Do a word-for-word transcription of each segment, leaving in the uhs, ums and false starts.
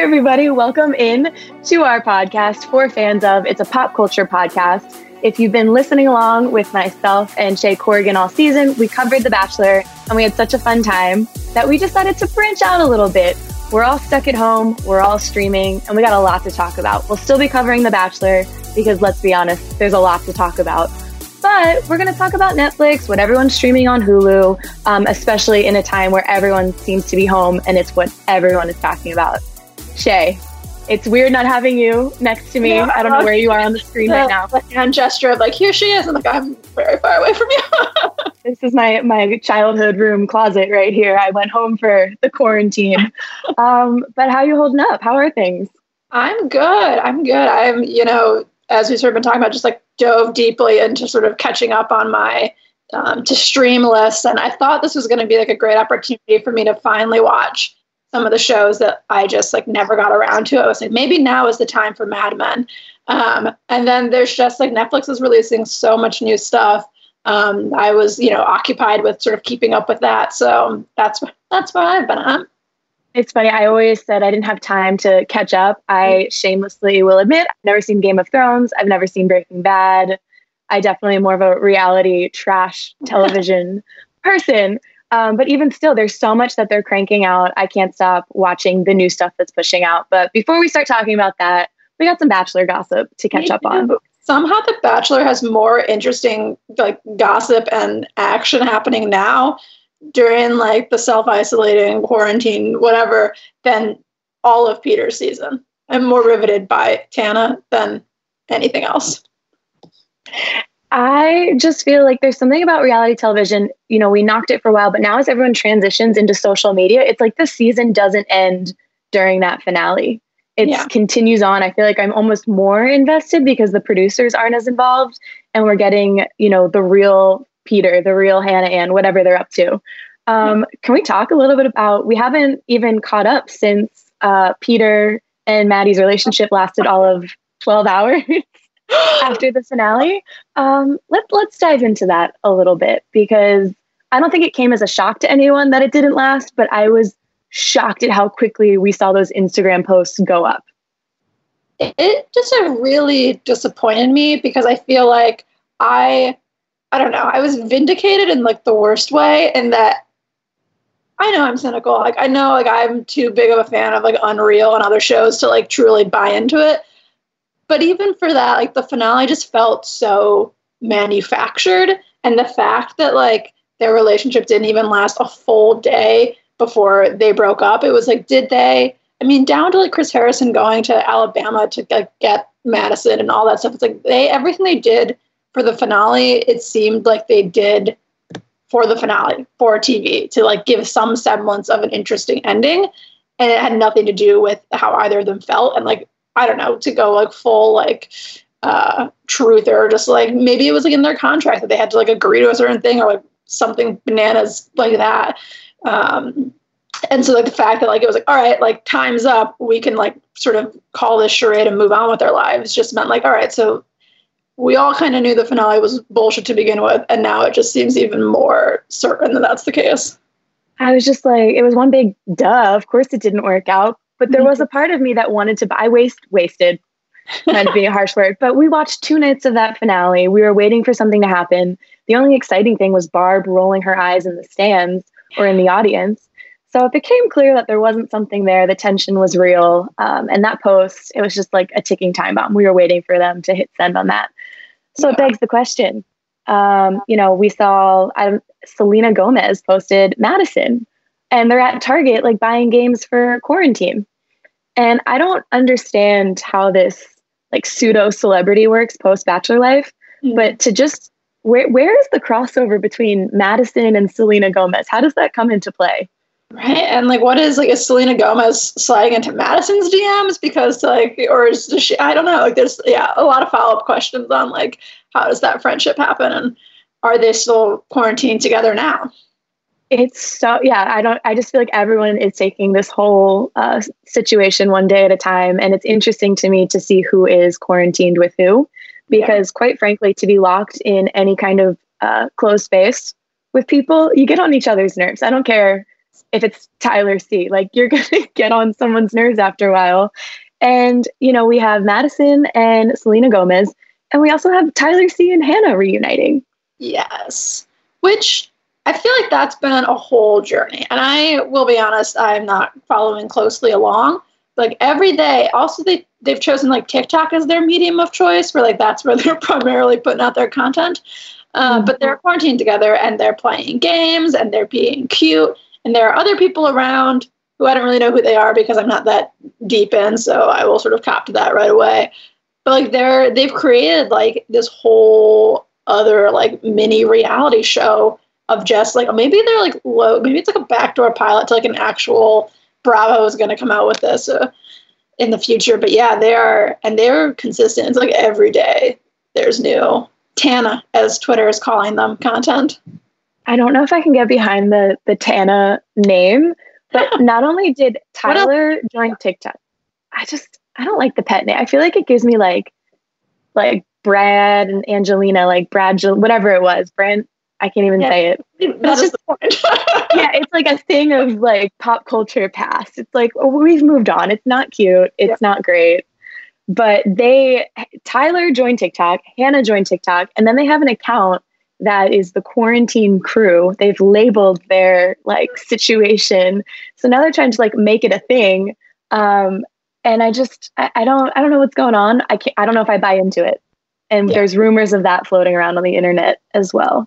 everybody. Welcome in to our podcast for fans of. It's a pop culture podcast. If you've been listening along with myself and Shay Corrigan all season, we covered The Bachelor and we had such a fun time that we decided to branch out a little bit. We're all stuck at home, we're all streaming, and we got a lot to talk about. We'll still be covering The Bachelor because, let's be honest, there's a lot to talk about. But we're going to talk about Netflix, what everyone's streaming on Hulu, um, especially in a time where everyone seems to be home and it's what everyone is talking about. Shay, it's weird not having you next to me. Yeah, I don't know where you are on the screen the, right now. The hand gesture of like, here she is. And like, I'm very far away from you. This is my, my childhood room closet right here. I went home for the quarantine. um, but how are you holding up? How are things? I'm good. I'm good. I'm, you know, as we've sort of been talking about, just like dove deeply into sort of catching up on my um, to stream list. And I thought this was going to be like a great opportunity for me to finally watch some of the shows that I just like never got around to. I was like, maybe now is the time for Mad Men. Um, and then there's just like Netflix is releasing so much new stuff. Um, I was, you know, occupied with sort of keeping up with that. So that's, that's where I've been at. It's funny. I always said I didn't have time to catch up. I shamelessly will admit I've never seen Game of Thrones. I've never seen Breaking Bad. I definitely am more of a reality trash television person. Um, but even still, there's so much that they're cranking out. I can't stop watching the new stuff that's pushing out. But before we start talking about that, we got some Bachelor gossip to catch up on. Somehow The Bachelor has more interesting like gossip and action happening now during like the self-isolating quarantine, whatever, than all of Peter's season. I'm more riveted by Tana than anything else. I just feel like there's something about reality television. You know, we knocked it for a while, but now as everyone transitions into social media, it's like the season doesn't end during that finale. It yeah. continues on. I feel like I'm almost more invested because the producers aren't as involved and we're getting, you know, the real Peter, the real Hannah Ann, whatever they're up to. Um, yeah. Can we talk a little bit about, we haven't even caught up since uh, Peter and Maddie's relationship lasted all of twelve hours. After the finale. Um, let, let's dive into that a little bit because I don't think it came as a shock to anyone that it didn't last, but I was shocked at how quickly we saw those Instagram posts go up. It just uh, really disappointed me because I feel like I, I don't know, I was vindicated in like the worst way in that I know I'm cynical. Like I know like I'm too big of a fan of like Unreal and other shows to like truly buy into it. But even for that, like the finale just felt so manufactured. And the fact that like their relationship didn't even last a full day before they broke up. It was like, did they, I mean, down to like Chris Harrison going to Alabama to like, get Madison and all that stuff. It's like they, everything they did for the finale, it seemed like they did for the finale, for T V, to like give some semblance of an interesting ending. And it had nothing to do with how either of them felt. And like, I don't know, to go like full like uh, truth or just like maybe it was like in their contract that they had to like agree to a certain thing or like something bananas like that. Um, and so like the fact that like it was like, all right, like time's up, we can like sort of call this charade and move on with our lives just meant like, all right, so we all kind of knew the finale was bullshit to begin with. And now it just seems even more certain that that's the case. I was just like, it was one big duh. Of course it didn't work out. But there was a part of me that wanted to, I waste, wasted, might be a harsh word, but we watched two nights of that finale. We were waiting for something to happen. The only exciting thing was Barb rolling her eyes in the stands or in the audience. So it became clear that there wasn't something there. The tension was real. Um, and that post, it was just like a ticking time bomb. We were waiting for them to hit send on that. So yeah. It begs the question. Um, you know, we saw um, Selena Gomez posted Madison and they're at Target, like buying games for quarantine. And I don't understand how this like pseudo celebrity works post Bachelor life, mm-hmm. but to just where where is the crossover between Madison and Selena Gomez? How does that come into play? Right. And like, what is like, is Selena Gomez sliding into Madison's D Ms because like, or is she, I don't know, like there's, yeah, a lot of follow-up questions on like, how does that friendship happen? And are they still quarantined together now? It's so, yeah, I don't, I just feel like everyone is taking this whole uh, situation one day at a time. And it's interesting to me to see who is quarantined with who, because yeah. quite frankly, to be locked in any kind of uh, closed space with people, you get on each other's nerves. I don't care if it's Tyler C. Like, you're going to get on someone's nerves after a while. And, you know, we have Madison and Selena Gomez, and we also have Tyler C. and Hannah reuniting. Yes. Which I feel like that's been a whole journey. And I will be honest, I'm not following closely along. Like, every day, also they, they've chosen like TikTok as their medium of choice, where like that's where they're primarily putting out their content. Uh, mm-hmm. But they're quarantined together and they're playing games and they're being cute. And there are other people around who I don't really know who they are because I'm not that deep in. So I will sort of cop to that right away. But like they're, they've created like this whole other like mini reality show of just like, maybe they're like low, maybe it's like a backdoor pilot to like an actual Bravo is going to come out with this uh, in the future. But yeah, they are, and they're consistent. It's like every day there's new Tana, as Twitter is calling them, content. I don't know if I can get behind the the Tana name, but not only did Tyler join TikTok, I just, I don't like the pet name. I feel like it gives me like, like Brad and Angelina, like Brad, whatever it was, Brand. I can't even yeah, say it. That's just the point. Yeah, it's like a thing of like pop culture past. It's like, oh, we've moved on. It's not cute. It's yeah. not great. But they, Tyler joined TikTok, Hannah joined TikTok, and then they have an account that is the Quarantine Crew. They've labeled their like situation. So now they're trying to like make it a thing. Um, and I just, I, I don't, I don't know what's going on. I can't, I don't know if I buy into it. And yeah. there's rumors of that floating around on the internet as well.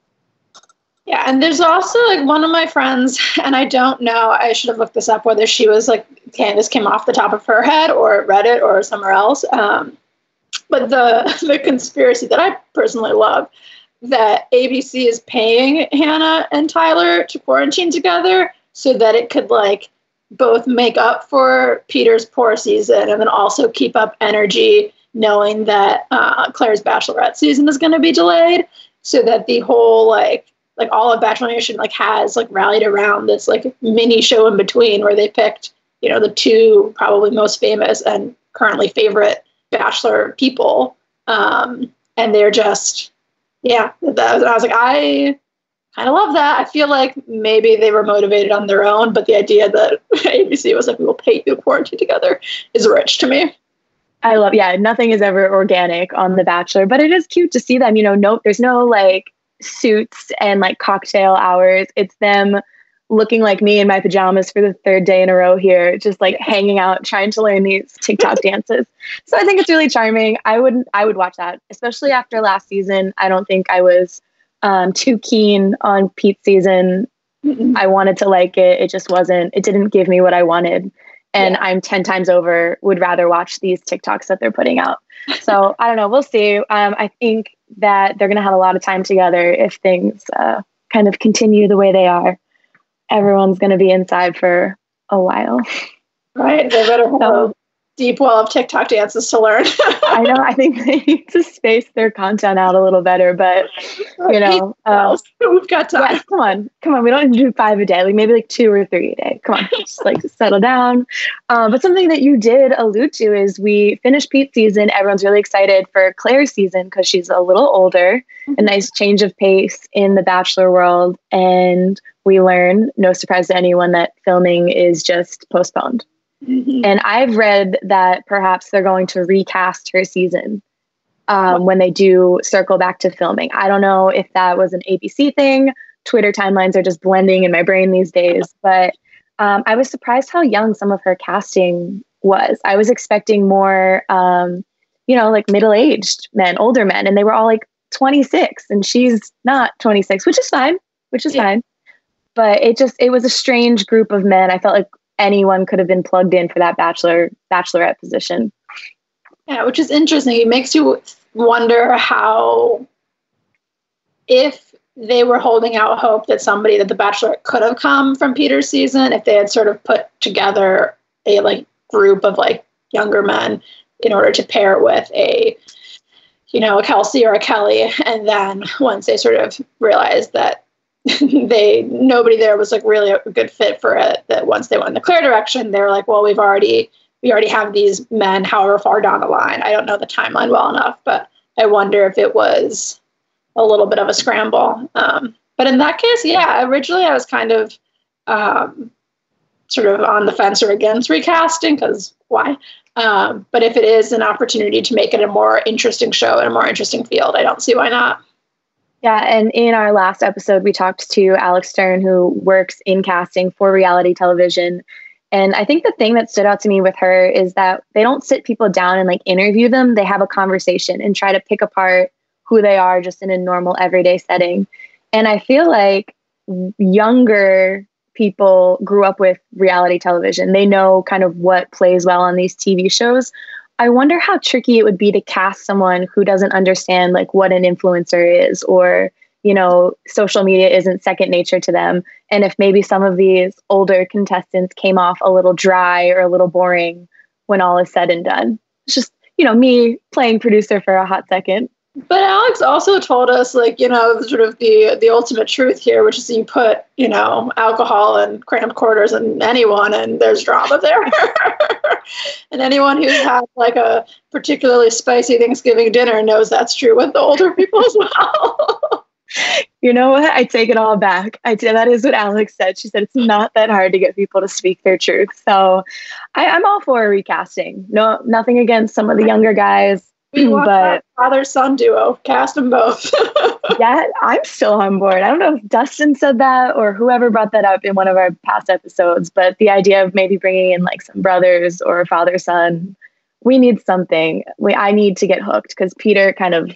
Yeah, and there's also like one of my friends, and I don't know, I should have looked this up, whether she was like, Candace came off the top of her head or Reddit or somewhere else. Um, but the the conspiracy that I personally love, that A B C is paying Hannah and Tyler to quarantine together so that it could like both make up for Peter's poor season and then also keep up energy knowing that uh, Claire's Bachelorette season is going to be delayed, so that the whole like, like all of Bachelor Nation like has like rallied around this like mini show in between where they picked, you know, the two probably most famous and currently favorite Bachelor people. Um, and they're just, yeah, that, I was like, I kind of love that. I feel like maybe they were motivated on their own, but the idea that A B C was like, we will pay you to quarantine together is rich to me. I love, yeah, nothing is ever organic on The Bachelor, but it is cute to see them, you know, no, there's no like suits and like cocktail hours. It's them looking like me in my pajamas for the third day in a row here, just like hanging out, trying to learn these TikTok dances. So I think it's really charming. I would, I would watch that, especially after last season. I don't think I was um, too keen on Pete's season. Mm-mm. I wanted to like it. It just wasn't, it didn't give me what I wanted. And yeah. I'm ten times over would rather watch these TikToks that they're putting out. So I don't know. We'll see. Um, I think that they're going to have a lot of time together if things uh, kind of continue the way they are. Everyone's going to be inside for a while. Right. They better have so, a deep well of TikTok dances to learn. I know. I think they need to space their content out a little better, but you know, uh, we've got time. Yeah, come on, come on. We don't need to do five a day, like maybe like two or three a day. Come on, just like settle down. Uh, but something that you did allude to is we finished Pete's season. Everyone's really excited for Claire's season because she's a little older, mm-hmm. a nice change of pace in the Bachelor world. And we learn, no surprise to anyone, that filming is just postponed. Mm-hmm. And I've read that perhaps they're going to recast her season um, when they do circle back to filming. I don't know if that was an A B C thing. Twitter timelines are just blending in my brain these days. But um, I was surprised how young some of her casting was. I was expecting more, um, you know, like middle-aged men, older men, and they were all like twenty-six, and she's not twenty-six, which is fine, which is yeah. fine. But it just, it was a strange group of men. I felt like anyone could have been plugged in for that bachelor bachelorette position. Yeah, which is interesting. It makes you wonder how, if they were holding out hope that somebody that the Bachelorette could have come from Peter's season, if they had sort of put together a like group of like younger men in order to pair with a, you know, a Kelsey or a Kelly. And then once they sort of realized that they nobody there was like really a good fit for it, that once they went in the Claire direction, they're like, well, we've already we already have these men however far down the line. I don't know the timeline well enough, but I wonder if it was a little bit of a scramble. Um, but in that case, yeah, originally I was kind of um, sort of on the fence or against recasting, because why? Um, but if it is an opportunity to make it a more interesting show and a more interesting field, I don't see why not. Yeah, and in our last episode, we talked to Alex Stern, who works in casting for reality television. And I think the thing that stood out to me with her is that they don't sit people down and like interview them. They have a conversation and try to pick apart who they are just in a normal everyday setting. And I feel like younger people grew up with reality television. They know kind of what plays well on these T V shows. I wonder how tricky it would be to cast someone who doesn't understand like what an influencer is, or, you know, social media isn't second nature to them. And if maybe some of these older contestants came off a little dry or a little boring when all is said and done. It's just, you know, me playing producer for a hot second. But Alex also told us, like, you know, sort of the the ultimate truth here, which is you put, you know, alcohol and cramped quarters in anyone and there's drama there. And anyone who's had like a particularly spicy Thanksgiving dinner knows that's true with the older people as well. You know what? I take it all back. I did. That is what Alex said. She said it's not that hard to get people to speak their truth. So I, I'm all for recasting. No, nothing against some of the younger guys. We want but that father-son duo. Cast them both. Yeah, I'm still on board. I don't know if Dustin said that or whoever brought that up in one of our past episodes, but the idea of maybe bringing in like some brothers or a father-son, we need something. We I need to get hooked because Peter kind of,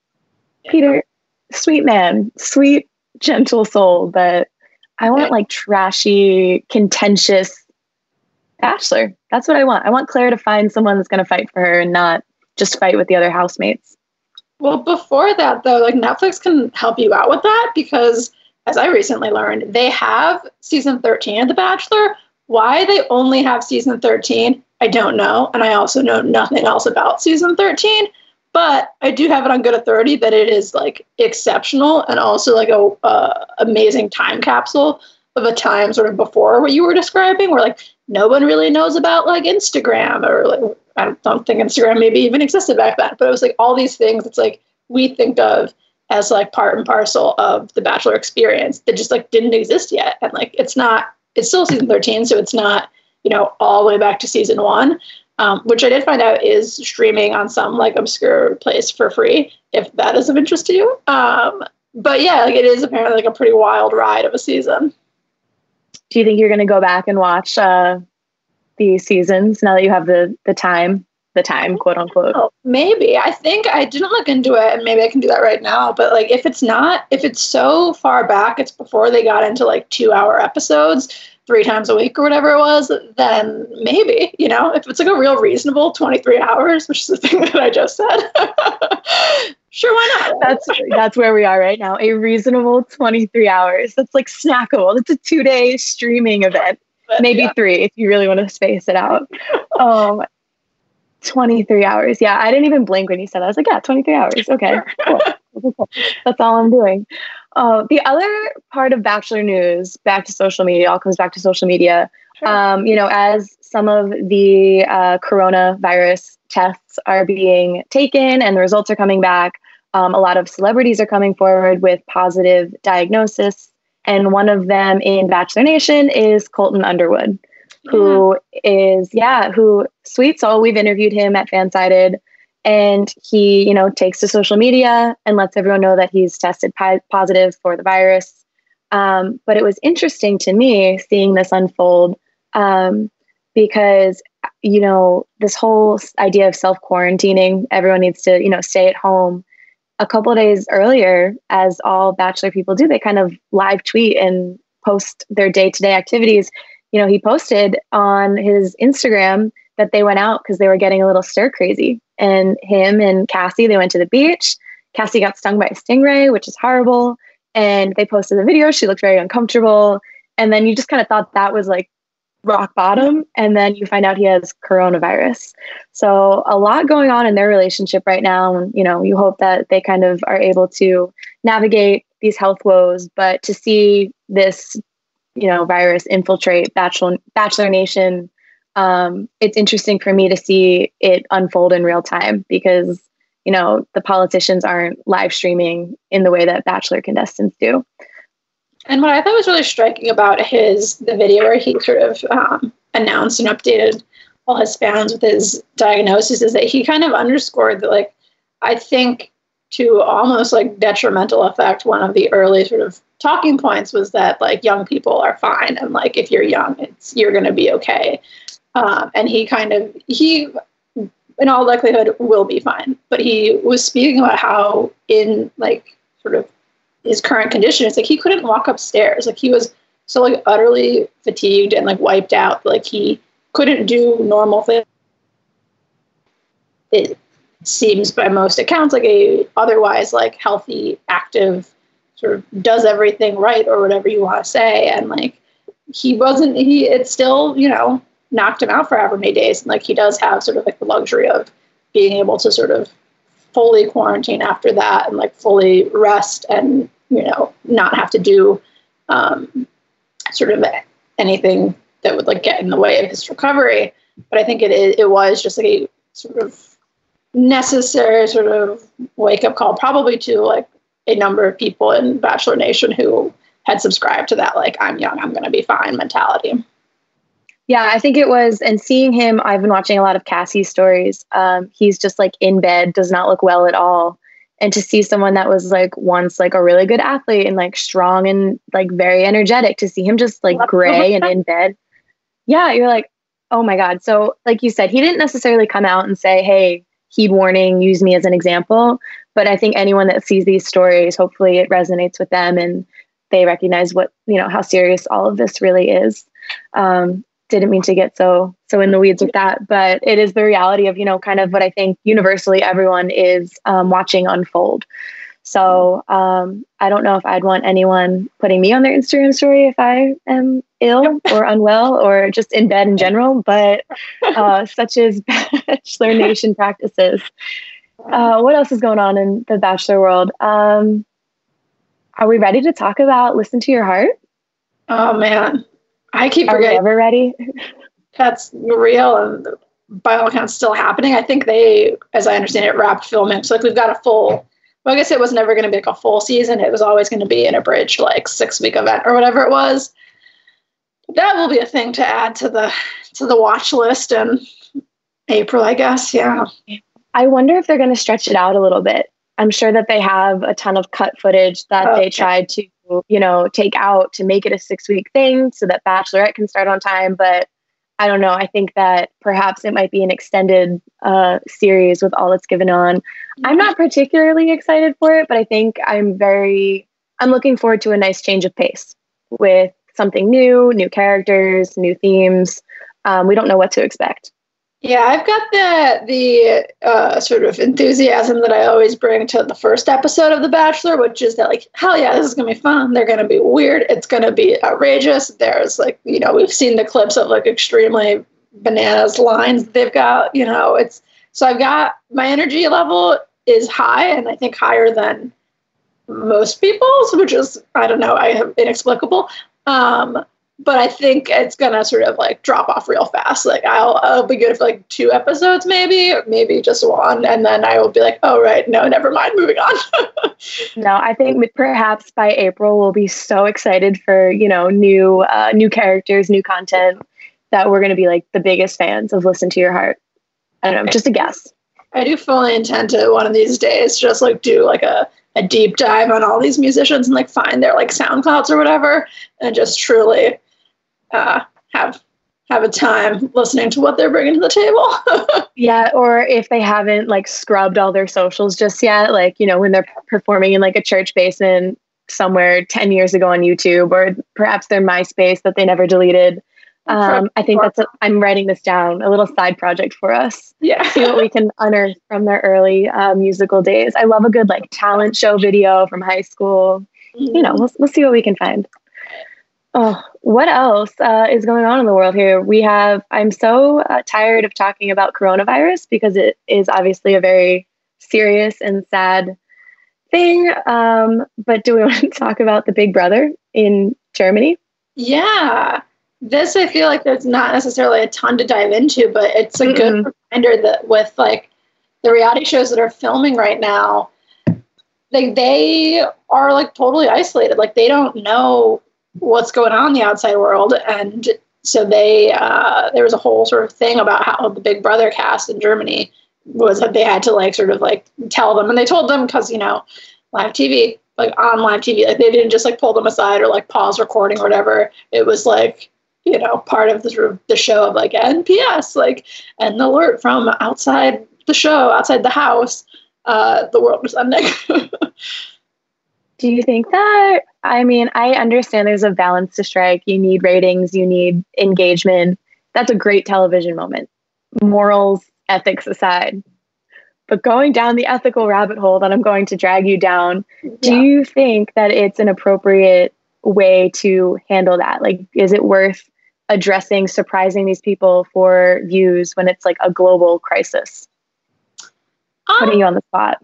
Peter, sweet man, sweet, gentle soul, but I want like trashy, contentious bachelor. That's what I want. I want Claire to find someone that's going to fight for her and not just fight with the other housemates. Well, before that, though, like Netflix can help you out with that because, as I recently learned, they have season thirteen of The Bachelor. Why they only have season thirteen, I don't know. And I also know nothing else about season thirteen. But I do have it on good authority that it is like exceptional and also like a uh, amazing time capsule of a time sort of before what you were describing, where like no one really knows about like Instagram or like I don't think Instagram maybe even existed back then, but it was like all these things it's like we think of as like part and parcel of the Bachelor experience that just like didn't exist yet. And like it's not, it's still season thirteen, so it's not, you know, all the way back to season one, um, which I did find out is streaming on some like obscure place for free, if that is of interest to you. Um, but yeah, like it is apparently like a pretty wild ride of a season. Do you think you're going to go back and watch uh, the seasons now that you have the the time, the time, quote unquote? Oh, maybe. I think I didn't look into it, and maybe I can do that right now. But like, if it's not, if it's so far back, it's before they got into like two-hour episodes three times a week or whatever it was, then maybe, you know, if it's like a real reasonable twenty-three hours, which is the thing that I just said. Sure, why not? That's that's where we are right now. A reasonable twenty-three hours. That's like snackable. It's a two-day streaming event. But, Maybe yeah. three if you really want to space it out. Um, twenty-three hours. Yeah, I didn't even blink when you said that. I was like, yeah, twenty-three hours. Okay, cool. That's all I'm doing. Uh, the other part of Bachelor news, back to social media, all comes back to social media. Sure. Um, you know, as some of the uh, coronavirus tests are being taken and the results are coming back, um, a lot of celebrities are coming forward with positive diagnosis. And one of them in Bachelor Nation is Colton Underwood, yeah. who is, yeah, who, sweet soul. We've interviewed him at Fansided. And he, you know, takes to social media and lets everyone know that he's tested pi- positive for the virus. Um, but it was interesting to me seeing this unfold um, because, you know, this whole idea of self-quarantining, everyone needs to, you know, stay at home. A couple of days earlier, as all Bachelor people do, they kind of live tweet and post their day-to-day activities. You know, he posted on his Instagram that they went out because they were getting a little stir crazy. And him and Cassie, they went to the beach. Cassie got stung by a stingray, which is horrible. And they posted the video. She looked very uncomfortable. And then you just kind of thought that was like rock bottom. And then you find out he has coronavirus. So a lot going on in their relationship right now. And, you know, you hope that they kind of are able to navigate these health woes. But to see this, you know, virus infiltrate Bachelor, Bachelor Nation, Um, it's interesting for me to see it unfold in real time because, you know, the politicians aren't live streaming in the way that Bachelor contestants do. And what I thought was really striking about his the video where he sort of um, announced and updated all his fans with his diagnosis is that he kind of underscored that, like, I think to almost like detrimental effect, one of the early sort of talking points was that like young people are fine, and like if you're young, it's you're going to be okay. Um, and he kind of he, in all likelihood, will be fine. But he was speaking about how in like sort of his current condition, it's like he couldn't walk upstairs. Like he was so like utterly fatigued and like wiped out. Like he couldn't do normal things. It seems by most accounts like a otherwise like healthy, active, sort of does everything right or whatever you want to say. And like he wasn't, he, it still, you know, knocked him out for however many days. And like he does have sort of like the luxury of being able to sort of fully quarantine after that and like fully rest and, you know, not have to do um, sort of anything that would like get in the way of his recovery. But I think it it was just like a sort of necessary sort of wake up call, probably to like a number of people in Bachelor Nation who had subscribed to that, like, I'm young, I'm going to be fine mentality. Yeah, I think it was, and seeing him, I've been watching a lot of Cassie's stories. Um, he's just like in bed, does not look well at all. And to see someone that was like once like a really good athlete and like strong and like very energetic, to see him just like gray and in bed. Yeah, you're like, oh my God. So like you said, he didn't necessarily come out and say, hey, heed warning, use me as an example. But I think anyone that sees these stories, hopefully it resonates with them and they recognize what, you know, how serious all of this really is. Um, didn't mean to get so so in the weeds with that, but it is the reality of, you know, kind of what I think universally everyone is um, watching unfold. So um, I don't know if I'd want anyone putting me on their Instagram story if I am ill or unwell or just in bed in general, but uh, such as Bachelor Nation practices. Uh, what else is going on in the Bachelor world? Um, are we ready to talk about Listen to Your Heart? Oh, man. I keep Are forgetting. we ever ready? That's real and by all accounts still happening. I think they, as I understand it, wrapped filming. So like we've got a full, well, I guess it was never going to be like a full season. It was always going to be an abridged like six week event or whatever it was. That will be a thing to add to the to the watch list in April, I guess. Yeah. I wonder if they're going to stretch it out a little bit. I'm sure that they have a ton of cut footage that okay. they tried to, you know, take out to make it a six week thing so that Bachelorette can start on time. But I don't know. I think that perhaps it might be an extended uh, series with all that's given on. Yeah. I'm not particularly excited for it, but I think I'm very, I'm looking forward to a nice change of pace with something new, new characters, new themes. Um, we don't know what to expect. Yeah, I've got the the uh, sort of enthusiasm that I always bring to the first episode of The Bachelor, which is that like, hell yeah, this is going to be fun. They're going to be weird. It's going to be outrageous. There's like, you know, we've seen the clips of like extremely bananas lines they've got, you know, it's, so I've got, my energy level is high and I think higher than most people's, which is, I don't know, I have inexplicable. Um, But I think it's going to sort of like drop off real fast. Like I'll, I'll be good for like two episodes, maybe, or maybe just one. And then I will be like, oh, right. No, never mind. Moving on. No, I think perhaps by April, we'll be so excited for, you know, new, uh, new characters, new content that we're going to be like the biggest fans of Listen to Your Heart. I don't know, just a guess. I do fully intend to one of these days, just like do like a, a deep dive on all these musicians and like find their like SoundClouds or whatever. And just truly, Uh, have have a time listening to what they're bringing to the table. Yeah, or if they haven't like scrubbed all their socials just yet, like, you know, when they're performing in like a church basement somewhere ten years ago on YouTube, or perhaps their MySpace that they never deleted. Um, I think that's, a, I'm writing this down, a little side project for us. Yeah. See what we can unearth from their early uh, musical days. I love a good like talent show video from high school. Mm-hmm. You know, we'll, we'll see what we can find. Oh, what else uh, is going on in the world here? We have, I'm so uh, tired of talking about coronavirus because it is obviously a very serious and sad thing. Um, but do we want to talk about the Big Brother in Germany? Yeah, this I feel like there's not necessarily a ton to dive into, but it's a Mm-mm. good reminder that with like the reality shows that are filming right now, like they are like totally isolated. Like they don't know what's going on in the outside world. And so they, uh, there was a whole sort of thing about how the Big Brother cast in Germany was that they had to like sort of like tell them, and they told them because, you know, live T V, like on live T V, like they didn't just like pull them aside or like pause recording or whatever. It was like, you know, part of the sort of the show of like N P S, like an alert from outside the show, outside the house, uh, the world was ending. Do you think that, I mean, I understand there's a balance to strike. You need ratings, you need engagement. That's a great television moment. Morals, ethics aside. But going down the ethical rabbit hole that I'm going to drag you down, yeah. do you think that it's an appropriate way to handle that? Like, is it worth addressing, surprising these people for views when it's like a global crisis? Um, Putting you on the spot.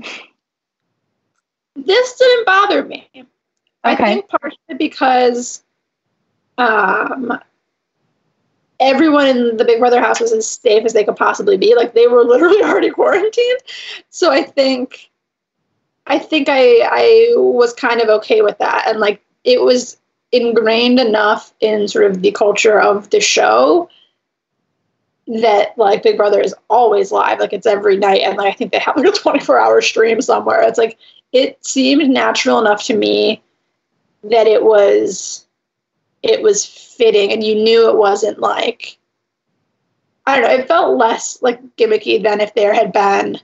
This didn't bother me. Okay. I think partially because um, everyone in the Big Brother house was as safe as they could possibly be. Like they were literally already quarantined. So I think, I think I I was kind of okay with that, and like it was ingrained enough in sort of the culture of the show that like Big Brother is always live. Like it's every night, and like I think they have like a twenty-four hour stream somewhere. It's like it seemed natural enough to me that it was it was fitting, and you knew it wasn't like, I don't know, it felt less like gimmicky than if there had been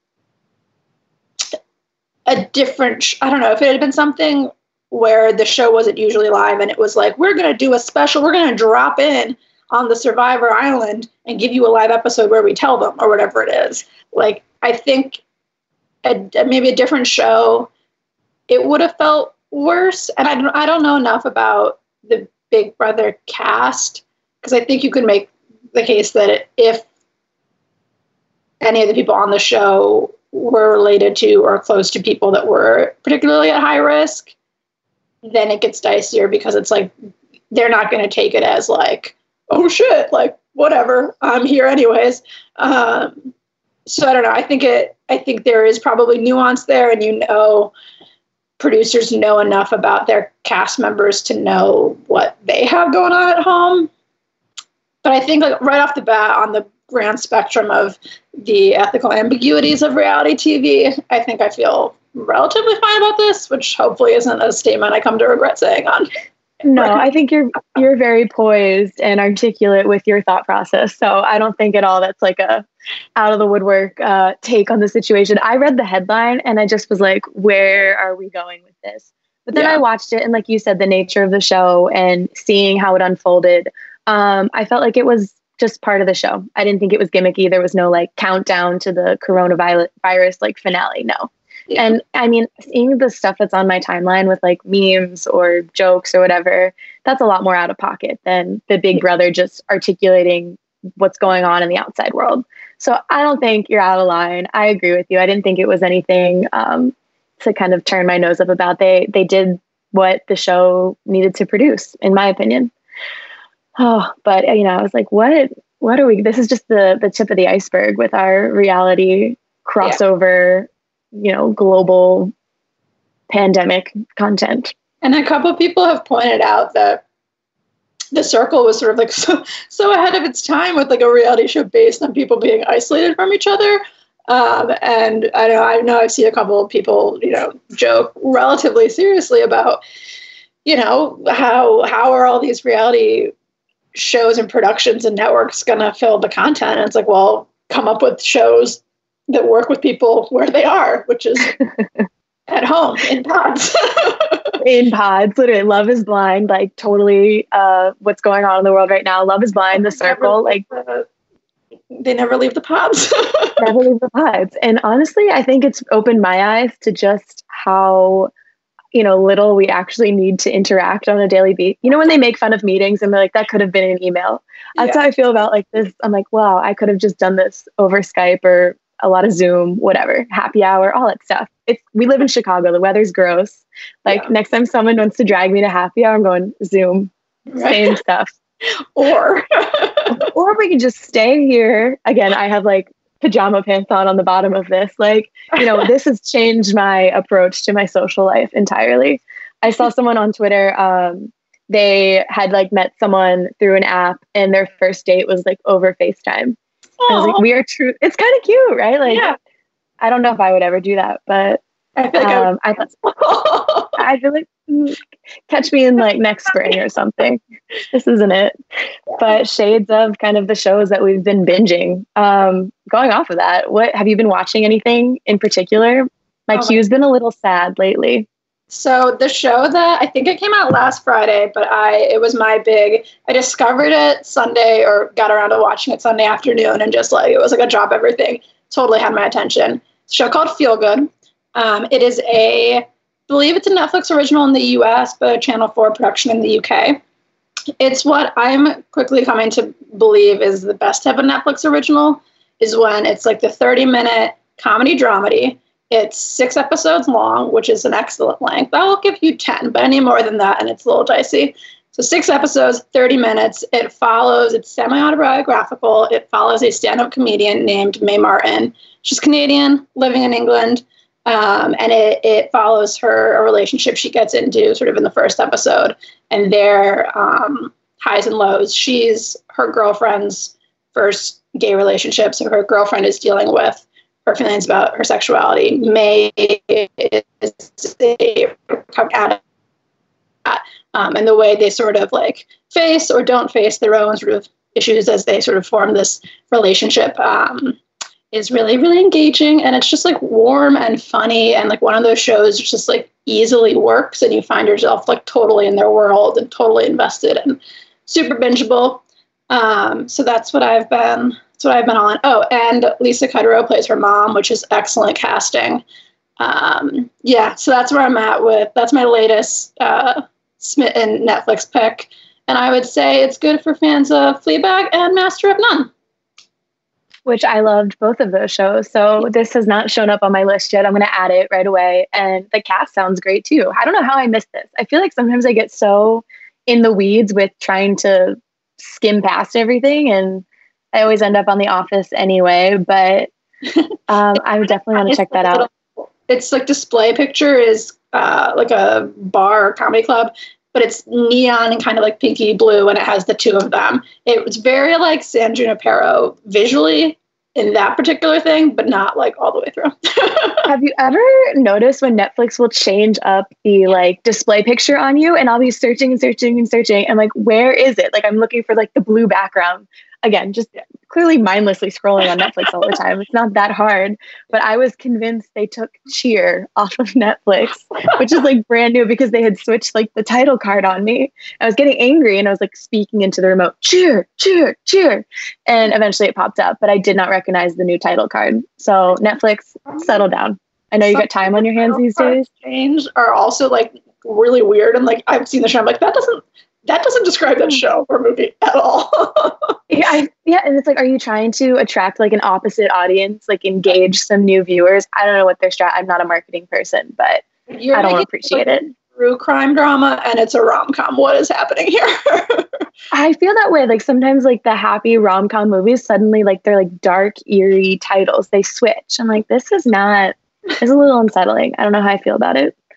a different, sh- I don't know, if it had been something where the show wasn't usually live and it was like, we're going to do a special, we're going to drop in on the Survivor Island and give you a live episode where we tell them or whatever it is. Like, I think a, maybe a different show, it would have felt worse. And I don't, I don't know enough about the Big Brother cast, because I think you could make the case that if any of the people on the show were related to or close to people that were particularly at high risk, then it gets dicier, because it's like they're not going to take it as like, oh shit, like whatever, I'm here anyways. Um, so I don't know. I think it. I think there is probably nuance there, and you know, producers know enough about their cast members to know what they have going on at home. But I think like right off the bat, on the grand spectrum of the ethical ambiguities of reality T V, I think I feel relatively fine about this, which hopefully isn't a statement I come to regret saying on. No, I think you're you're very poised and articulate with your thought process. So I don't think at all that's like a out of the woodwork uh, take on the situation. I read the headline and I just was like, where are we going with this? But then yeah. I watched it, and like you said, the nature of the show and seeing how it unfolded, um, I felt like it was just part of the show. I didn't think it was gimmicky. There was no like countdown to the coronavirus like finale. No. Yeah. And I mean, seeing the stuff that's on my timeline with like memes or jokes or whatever, that's a lot more out of pocket than the Big Brother just articulating what's going on in the outside world. So I don't think you're out of line. I agree with you. I didn't think it was anything um, to kind of turn my nose up about. They they did what the show needed to produce, in my opinion. Oh, but you know, I was like, what? What are we? This is just the the tip of the iceberg with our reality crossover. Yeah. You know, global pandemic content. And a couple of people have pointed out that The Circle was sort of like so, so ahead of its time with like a reality show based on people being isolated from each other. Um, and I know, I know I've seen a couple of people, you know, joke relatively seriously about, you know, how, how are all these reality shows and productions and networks going to fill the content? And it's like, well, come up with shows that work with people where they are, which is at home in pods. In pods, literally. Love is Blind, like totally uh, what's going on in the world right now. Love is Blind, The Circle, like uh, they never leave the pods. Never leave the pods. And honestly, I think it's opened my eyes to just how, you know, little we actually need to interact on a daily beat. You know, when they make fun of meetings and they're like, that could have been an email. That's yeah. how I feel about like this. I'm like, wow, I could have just done this over Skype or a lot of Zoom, whatever, happy hour, all that stuff. It's, we live in Chicago. The weather's gross. Like yeah. next time someone wants to drag me to happy hour, I'm going Zoom, right. Same stuff. Or, or we could just stay here. Again, I have like pajama pants on on the bottom of this. Like, you know, this has changed my approach to my social life entirely. I saw someone on Twitter, um, they had like met someone through an app and their first date was like over FaceTime. I was like, we are true. It's kind of cute, right? Like, yeah. I don't know if I would ever do that, but I feel like um, I, thought, I feel like mm, catch me in like next spring or something. This isn't it. Yeah. But shades of kind of the shows that we've been binging. Um, going off of that, what have you been watching? Anything in particular? My oh queue's my- been a little sad lately. So the show that I think it came out last Friday, but I it was my big. I discovered it Sunday or got around to watching it Sunday afternoon, and just like it was like a drop everything. Totally had my attention. It's a show called Feel Good. Um, it is a, I believe it's a Netflix original in the U S, but a Channel four production in the U K. It's what I'm quickly coming to believe is the best type of Netflix original. Is when it's like the thirty minute comedy dramedy. It's six episodes long, which is an excellent length. I will give you ten, but any more than that, and it's a little dicey. So six episodes, thirty minutes. It follows, it's semi-autobiographical. It follows a stand-up comedian named Mae Martin. She's Canadian, living in England. Um, and it, it follows her, a relationship she gets into sort of in the first episode, and their um, highs and lows. She's her girlfriend's first gay relationship, so her girlfriend is dealing with her feelings about her sexuality. Mae is a addict. Um, and the way they sort of like face or don't face their own sort of issues as they sort of form this relationship um, is really, really engaging. And it's just like warm and funny. And like one of those shows just like easily works and you find yourself like totally in their world and totally invested and super bingeable. Um, so that's what I've been, that's what I've been on. Oh, and Lisa Kudrow plays her mom, which is excellent casting. Um, yeah, so that's where I'm at with, that's my latest uh, smitten Netflix pick. And I would say it's good for fans of Fleabag and Master of None. Which I loved both of those shows. So this has not shown up on my list yet. I'm going to add it right away. And the cast sounds great too. I don't know how I missed this. I feel like sometimes I get so in the weeds with trying to skim past everything. And I always end up on The Office anyway. But um, I would definitely want to check that out. It's like display picture is uh, like a bar or comedy club, but it's neon and kind of like pinky blue, and it has the two of them. It was very like San Junipero visually in that particular thing, but not like all the way through. Have you ever noticed when Netflix will change up the like display picture on you, and I'll be searching and searching and searching, and like, where is it? Like I'm looking for like the blue background. Again, just clearly mindlessly scrolling on Netflix all the time. It's not that hard, but I was convinced they took Cheer off of Netflix, which is like brand new because they had switched like the title card on me. I was getting angry and I was like speaking into the remote, Cheer, Cheer, Cheer. And eventually it popped up, but I did not recognize the new title card. So Netflix, settle down. I know you got time on your hands these days. Change are also like really weird. And like, I've seen the show. I'm like, that doesn't, that doesn't describe that show or movie at all. yeah, I, yeah, and it's like, are you trying to attract like an opposite audience, like engage some new viewers? I don't know what their strat. I'm not a marketing person, but You're I don't appreciate like, it. True crime drama, and it's a rom-com. What is happening here? I feel that way. Like sometimes, like the happy rom-com movies, suddenly like they're like dark, eerie titles. They switch. I'm like, this is not. It's a little unsettling. I don't know how I feel about it.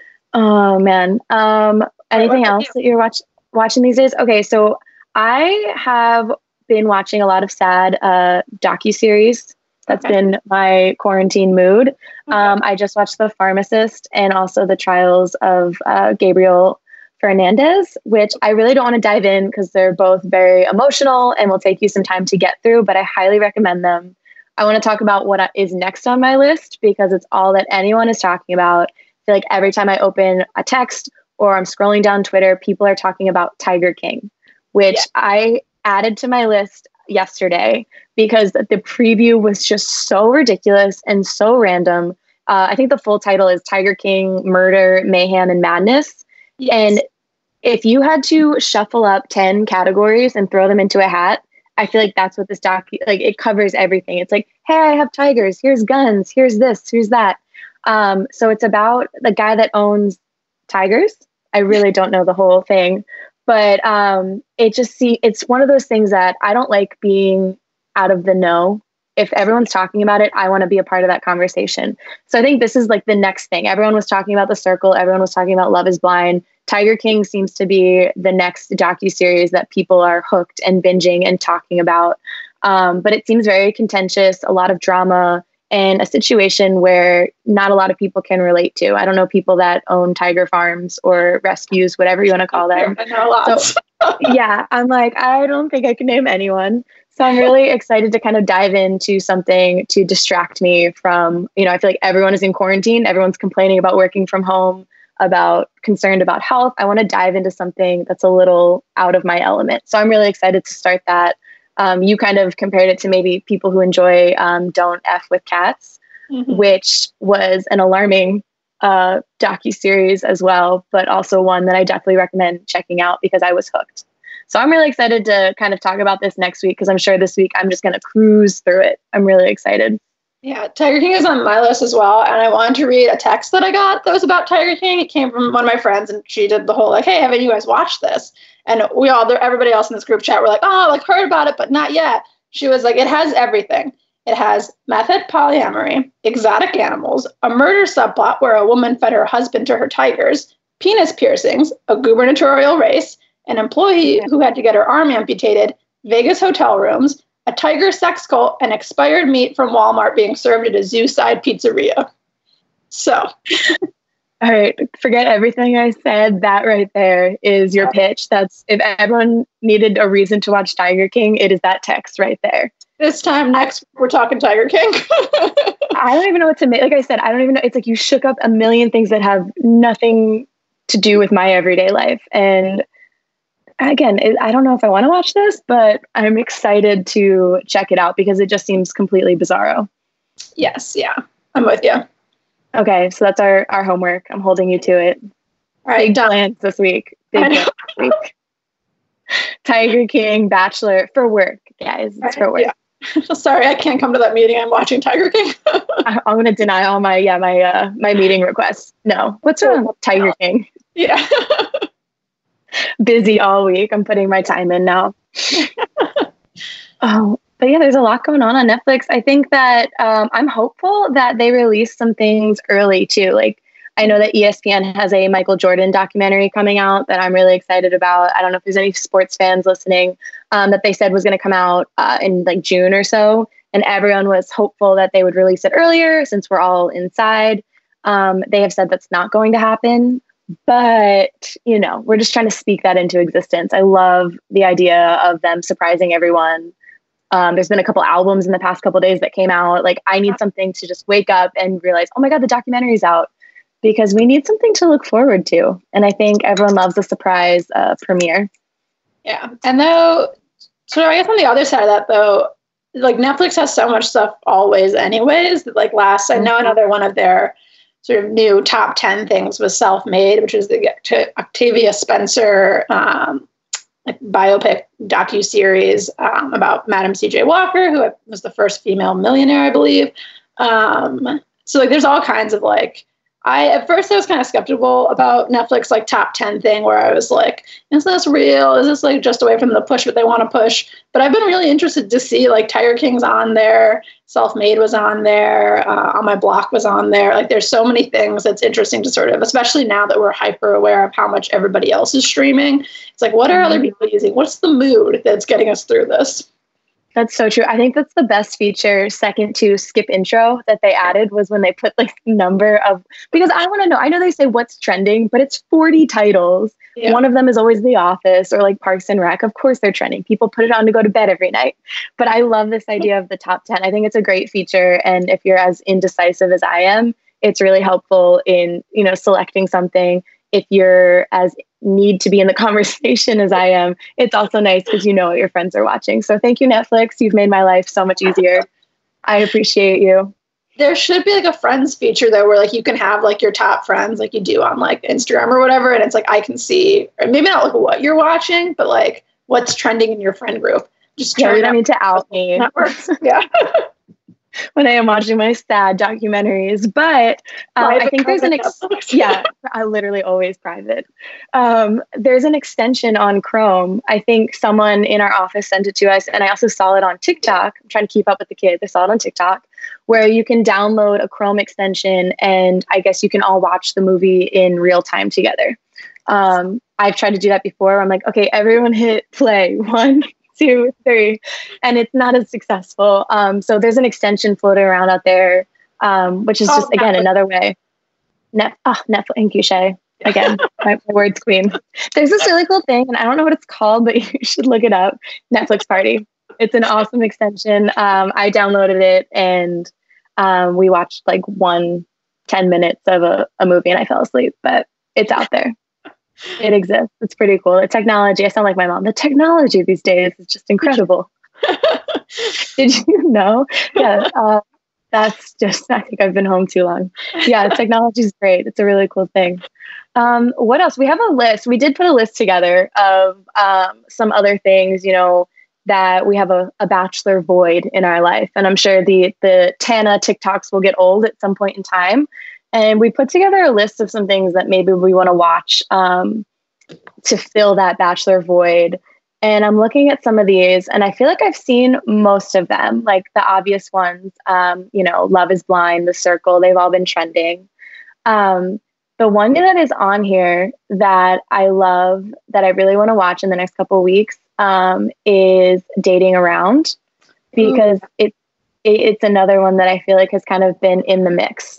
Oh man. Um, anything else that you're watching? Watching these days? Okay, so I have been watching a lot of sad uh, docuseries. That's okay. been my quarantine mood. Okay. Um, I just watched The Pharmacist and also The Trials of uh, Gabriel Fernandez, which I really don't want to dive in because they're both very emotional and will take you some time to get through, but I highly recommend them. I want to talk about what is next on my list because it's all that anyone is talking about. I feel like every time I open a text or I'm scrolling down Twitter, people are talking about Tiger King, which yeah. I added to my list yesterday because the preview was just so ridiculous and so random. Uh, I think the full title is Tiger King, Murder, Mayhem, and Madness. Yes. And if you had to shuffle up ten categories and throw them into a hat, I feel like that's what this doc, like it covers everything. It's like, hey, I have tigers. Here's guns. Here's this. Here's that. Um, so it's about the guy that owns tigers. I really don't know the whole thing, but um, it just see it's one of those things that I don't like being out of the know if everyone's talking about it, I want to be a part of that conversation. So I think this is like the next thing. Everyone was talking about The Circle. Everyone was talking about Love is Blind. Tiger King seems to be the next docuseries that people are hooked and binging and talking about. Um, but it seems very contentious, a lot of drama, and a situation where not a lot of people can relate to. I don't know people that own tiger farms or rescues, whatever you want to call them. I know lots. So, yeah, I'm like, I don't think I can name anyone. So I'm really excited to kind of dive into something to distract me from, you know, I feel like everyone is in quarantine. Everyone's complaining about working from home, about concerned about health. I want to dive into something that's a little out of my element. So I'm really excited to start that. Um, you kind of compared it to maybe people who enjoy um, Don't F with Cats, mm-hmm. which was an alarming uh, docuseries as well, but also one that I definitely recommend checking out because I was hooked. So I'm really excited to kind of talk about this next week because I'm sure this week I'm just going to cruise through it. I'm really excited. Yeah, Tiger King is on my list as well. And I wanted to read a text that I got that was about Tiger King. It came from one of my friends and she did the whole like, hey, haven't you guys watched this? And we all, everybody else in this group chat were like, oh, like heard about it, but not yet. She was like, it has everything. It has method polyamory, exotic animals, a murder subplot where a woman fed her husband to her tigers, penis piercings, a gubernatorial race, an employee who had to get her arm amputated, Vegas hotel rooms, a tiger sex cult, and expired meat from Walmart being served at a zoo-side pizzeria. So. All right, forget everything I said. That right there is your pitch. That's if everyone needed a reason to watch Tiger King, it is that text right there. This time next, we're talking Tiger King. I don't even know what to make. Like I said, I don't even know. It's like you shook up a million things that have nothing to do with my everyday life. And again, it, I don't know if I want to watch this, but I'm excited to check it out because it just seems completely bizarro. Yes, yeah, I'm with you. Okay, so that's our, our homework. I'm holding you to it. All right, big plans this week. Big plans this week. Tiger King, Bachelor for work, guys. It's for work. Yeah. Sorry, I can't come to that meeting. I'm watching Tiger King. I, I'm going to deny all my yeah my uh, my meeting requests. No, what's wrong with Tiger King? Yeah. Busy all week. I'm putting my time in now. Oh, but yeah, there's a lot going on on Netflix. I think that um, I'm hopeful that they release some things early too. Like I know that E S P N has a Michael Jordan documentary coming out that I'm really excited about. I don't know if there's any sports fans listening um, that they said was going to come out uh, in like June or so. And everyone was hopeful that they would release it earlier since we're all inside. Um, they have said that's not going to happen. But, you know, we're just trying to speak that into existence. I love the idea of them surprising everyone. Um, there's been a couple albums in the past couple days that came out. Like, I need something to just wake up and realize, oh my God, the documentary's out. Because we need something to look forward to. And I think everyone loves a surprise uh, premiere. Yeah. And though, so I guess on the other side of that, though, like Netflix has so much stuff always anyways. That like last, I know another one of their sort of new top ten things was Self-Made, which is the Octavia Spencer um, like biopic docuseries um, about Madam C J Walker, who was the first female millionaire, I believe. Um, so like there's all kinds of like, I, at first I was kind of skeptical about Netflix, like top ten thing where I was like, is this real? Is this like just a way for them to push what they want to push? But I've been really interested to see like Tiger King's on there. Self-Made was on there. Uh, On My Block was on there. Like there's so many things that's interesting to sort of, especially now that we're hyper aware of how much everybody else is streaming. It's like, what are mm-hmm. other people using? What's the mood that's getting us through this? That's so true. I think that's the best feature, second to skip intro, that they added was when they put like number of, because I want to know, I know they say what's trending, but it's forty titles. Yeah. One of them is always The Office or like Parks and Rec. Of course they're trending. People put it on to go to bed every night. But I love this idea of the top ten. I think it's a great feature. And if you're as indecisive as I am, it's really helpful in, you know, selecting something. If you're as need to be in the conversation as I am, it's also nice because you know what your friends are watching. So thank you, Netflix. You've made my life so much easier. I appreciate you. There should be like a friends feature though, where like you can have like your top friends like you do on like Instagram or whatever. And it's like, I can see, or maybe not like what you're watching, but like what's trending in your friend group. Just yeah, you don't need to out me. Networks. Yeah. when I am watching my sad documentaries. But um, I think there's an ex- yeah, I literally always private. Um, there's an extension on Chrome. I think someone in our office sent it to us, and I also saw it on TikTok. I'm trying to keep up with the kids. I saw it on TikTok, where you can download a Chrome extension, and I guess you can all watch the movie in real time together. Um, I've tried to do that before. Where I'm like, okay, everyone hit play. One, two, three, and it's not as successful. Um, so there's an extension floating around out there, um, which is Oh, just again Netflix. another way. Net, oh, Netflix. Thank you, Shay. Again, my, my words queen. There's this really cool thing, and I don't know what it's called, but you should look it up. Netflix Party. It's an awesome extension. Um, I downloaded it, and um, we watched like one ten minutes of a, a movie, and I fell asleep. But it's out there. It exists. It's pretty cool. The technology, I sound like my mom. The technology these days is just incredible. Did you know? Yeah. Uh, that's just, I think I've been home too long. Yeah, technology is great. It's a really cool thing. Um, what else? We have a list. We did put a list together of um, some other things, you know, that we have a, a bachelor void in our life. And I'm sure the the Tana TikToks will get old at some point in time. And we put together a list of some things that maybe we want to watch um, to fill that bachelor void. And I'm looking at some of these, and I feel like I've seen most of them, like the obvious ones, um, you know, Love is Blind, The Circle, they've all been trending. Um, the one that is on here that I love, that I really want to watch in the next couple of weeks, um, is Dating Around, because it, it it's another one that I feel like has kind of been in the mix.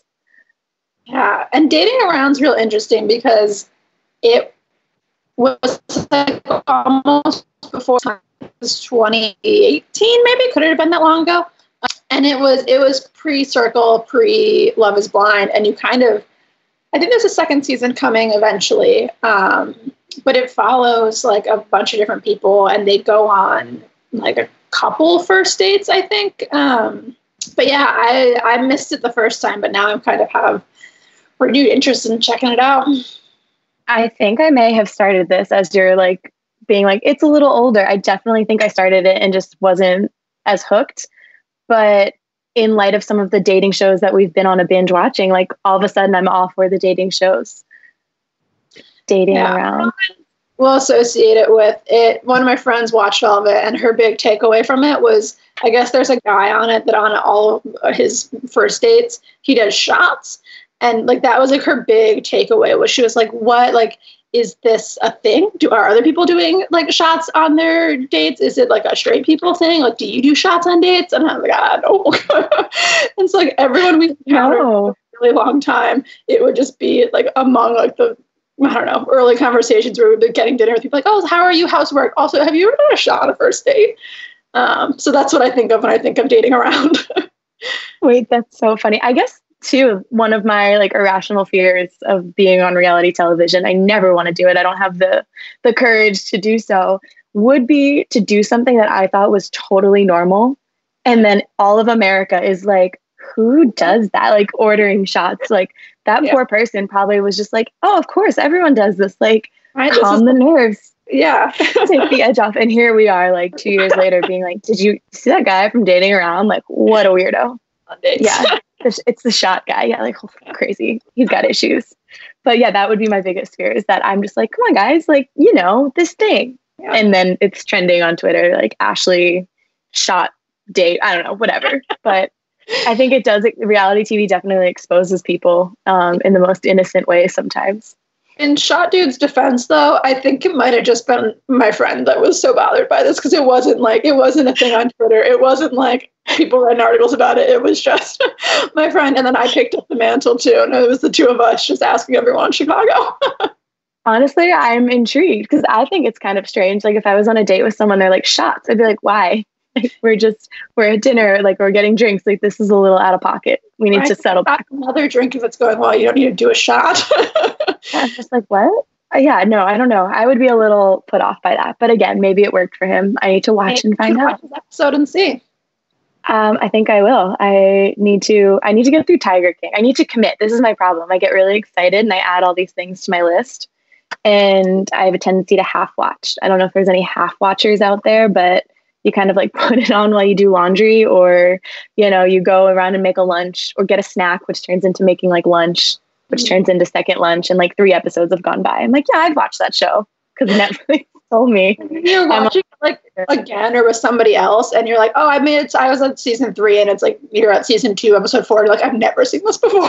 Yeah, and Dating Around's real interesting because it was like almost before it was twenty eighteen, maybe. Could it have been that long ago? And it was it was pre-Circle, pre-Love is Blind, and you kind of, I think there's a second season coming eventually, um, but it follows like a bunch of different people, and they go on like a couple first dates, I think. Um, but yeah, I I missed it the first time, but now I'm kind of have renewed interest in checking it out. I think I may have started this as you're like being like, it's a little older. I definitely think I started it and just wasn't as hooked. But in light of some of the dating shows that we've been on a binge watching, like all of a sudden I'm all for the dating shows. Dating yeah. Around. We'll associate it with it. One of my friends watched all of it, and her big takeaway from it was, I guess there's a guy on it that on all of his first dates, he does shots. And like, that was like her big takeaway was she was like, what, like, is this a thing? Do are other people doing like shots on their dates? Is it like a straight people thing? Like, do you do shots on dates? And I'm like, ah, no. And so like everyone we encountered no. for a really long time, it would just be like among like the, I don't know, early conversations where we'd be getting dinner with people like, oh, how are you? Housework? Also, have you ever done a shot on a first date? Um, so that's what I think of when I think of dating around. Wait, that's so funny. I guess too, one of my like irrational fears of being on reality television, I never want to do it, I don't have the the courage to do so, would be to do something that I thought was totally normal, and then all of America is like, who does that? Like ordering shots. Like that yeah. poor person probably was just like, oh, of course everyone does this, like right, calm this is- the nerves. Yeah. Take the edge off. And here we are like two years later being like, did you see that guy from Dating Around? Like, what a weirdo. Yeah. It's the shot guy. Yeah. Like, crazy. He's got issues. But yeah, that would be my biggest fear, is that I'm just like, come on guys, like, you know, this thing. Yeah. And then it's trending on Twitter, like Ashley shot date. I don't know, whatever. But I think it does. Reality T V definitely exposes people um, in the most innocent way sometimes. In Shot Dude's defense, though, I think it might have just been my friend that was so bothered by this, because it wasn't like, it wasn't a thing on Twitter. It wasn't like people writing articles about it. It was just my friend. And then I picked up the mantle too. And it was the two of us just asking everyone in Chicago. Honestly, I'm intrigued because I think it's kind of strange. Like if I was on a date with someone, they're like, shots, I'd be like, why? Like, we're just, we're at dinner, like we're getting drinks. Like this is a little out of pocket. We need right. to settle back. Another drink if it's going well. You don't need to do a shot. I'm just like, what? Uh, yeah, no, I don't know. I would be a little put off by that. But again, maybe it worked for him. I need to watch and find out. Watch this episode and see. Um, I think I will. I need to, I need to get through Tiger King. I need to commit. This is my problem. I get really excited and I add all these things to my list. And I have a tendency to half watch. I don't know if there's any half watchers out there, but You kind of like put it on while you do laundry, or, you know, you go around and make a lunch or get a snack, which turns into making like lunch, which mm-hmm. turns into second lunch. And like three episodes have gone by. I'm like, yeah, I'd watch that show because Netflix told me. You're watching like again or with somebody else, and you're like, oh, I made it. I was at season three, and it's like you're at season two, episode four. And you're like, I've never seen this before.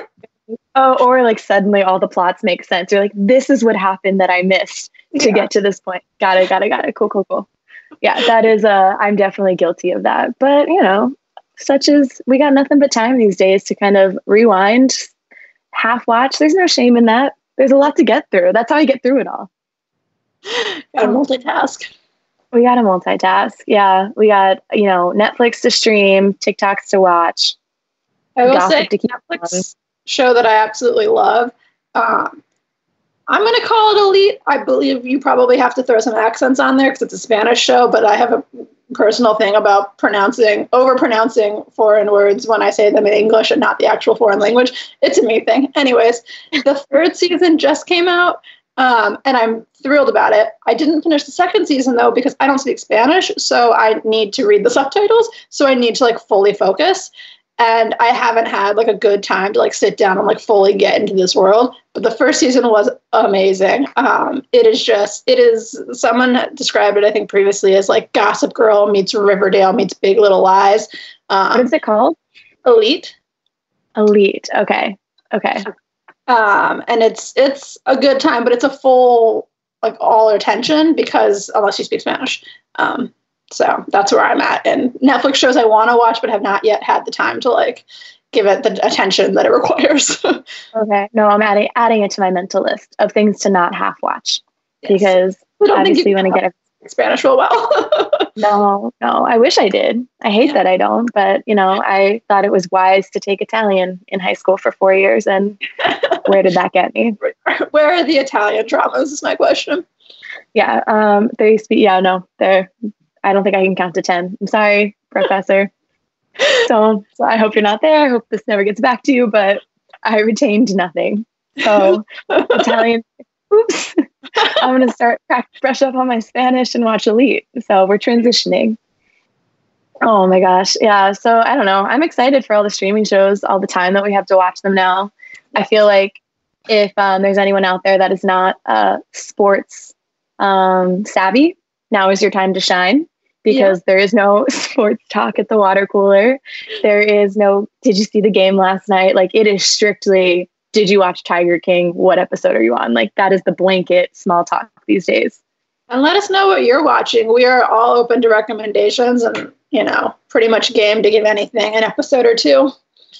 Oh, or like suddenly all the plots make sense. You're like, this is what happened that I missed to yeah. get to this point. Got it, got it, got it. Cool, cool, cool. Yeah, that is, uh, I'm definitely guilty of that. But, you know, such as we got nothing but time these days to kind of rewind, half watch. There's no shame in that. There's a lot to get through. That's how I get through it all. Gotta multitask. We got to multitask. Yeah, we got, you know, Netflix to stream, TikToks to watch. I will say Netflix on. Show that I absolutely love. Um, I'm going to call it Elite. I believe you probably have to throw some accents on there because it's a Spanish show, but I have a personal thing about pronouncing, over-pronouncing foreign words when I say them in English and not the actual foreign language. It's a me thing. Anyways, the third season just came out, um, and I'm thrilled about it. I didn't finish the second season, though, because I don't speak Spanish, so I need to read the subtitles, so I need to, like, fully focus. And I haven't had like a good time to like sit down and like fully get into this world. But the first season was amazing. Um, it is just, it is, someone described it, I think previously, as like Gossip Girl meets Riverdale meets Big Little Lies. Um, what is it called? Elite. Elite. Okay. Okay. Um, and it's, it's a good time, but it's a full, like all attention because unless you speak Spanish. Um, So that's where I'm at. And Netflix shows I want to watch, but have not yet had the time to like give it the attention that it requires. Okay. No, I'm adding adding it to my mental list of things to not half watch yes. because I don't obviously think you when I get a Spanish real well. no, no, I wish I did. I hate yeah. that I don't, but you know, I thought it was wise to take Italian in high school for four years. And where did that get me? Where are the Italian dramas is my question. Yeah. Um, they speak, yeah, no, they're, I don't think I can count to ten. I'm sorry, professor. So, so I hope you're not there. I hope this never gets back to you, but I retained nothing. So Italian, oops. I'm going to start brush up on my Spanish and watch Elite. So we're transitioning. Oh my gosh. Yeah. So I don't know. I'm excited for all the streaming shows, all the time that we have to watch them now. I feel like if um, there's anyone out there that is not uh, sports um, savvy, now is your time to shine. Because yeah. there is no sports talk at the water cooler. There is no, did you see the game last night? Like it is strictly, did you watch Tiger King? What episode are you on? Like that is the blanket small talk these days. And let us know what you're watching. We are all open to recommendations and, you know, pretty much game to give anything an episode or two.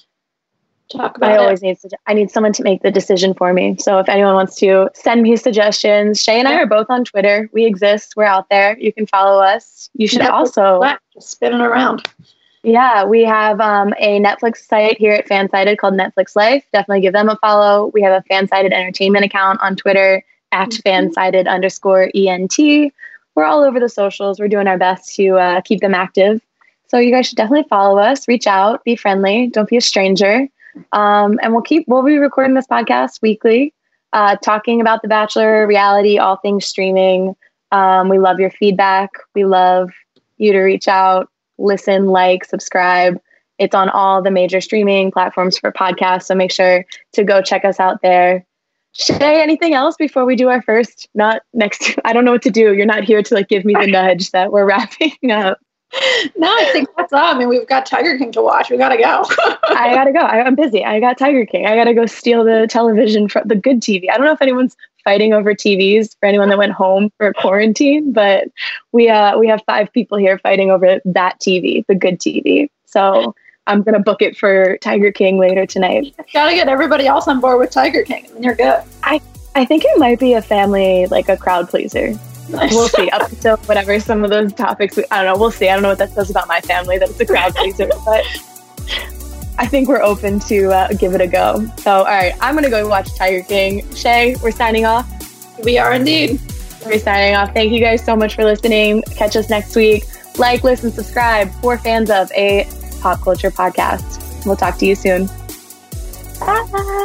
Talk about I it. always need, I need someone to make the decision for me. So if anyone wants to send me suggestions, Shay and I are both on Twitter. We exist. We're out there. You can follow us. You should Netflix also just spinning around. Yeah, we have um, a Netflix site here at Fansided called Netflix Life. Definitely give them a follow. We have a Fansided Entertainment account on Twitter at mm-hmm. Fansided underscore E N T. We're all over the socials. We're doing our best to uh, keep them active. So you guys should definitely follow us, reach out, be friendly. Don't be a stranger. Um, and we'll keep, we'll be recording this podcast weekly, uh, talking about The Bachelor, reality, all things streaming. Um, we love your feedback. We love you to reach out, listen, like, subscribe. It's on all the major streaming platforms for podcasts. So make sure to go check us out there. Shay, anything else before we do our first, not next, I don't know what to do. You're not here to like give me the nudge that we're wrapping up. No, I think that's all. I mean, we've got Tiger King to watch. We gotta go. I gotta go. I, I'm busy. I got Tiger King. I gotta go steal the television from the good T V. I don't know if anyone's fighting over T Vs for anyone that went home for quarantine, but we uh we have five people here fighting over that T V, the good T V. So I'm gonna book it for Tiger King later tonight. Gotta get everybody else on board with Tiger King, and you're good. I I think it might be a family, like a crowd pleaser. Nice. We'll see. Up until whatever some of those topics, we, I don't know. We'll see. I don't know what that says about my family, that it's a crowd pleaser, but I think we're open to uh, give it a go. So, all right, I'm going to go watch Tiger King. Shay, we're signing off. We are indeed. We're signing off. Thank you guys so much for listening. Catch us next week. Like, listen, subscribe for fans of a pop culture podcast. We'll talk to you soon. Bye.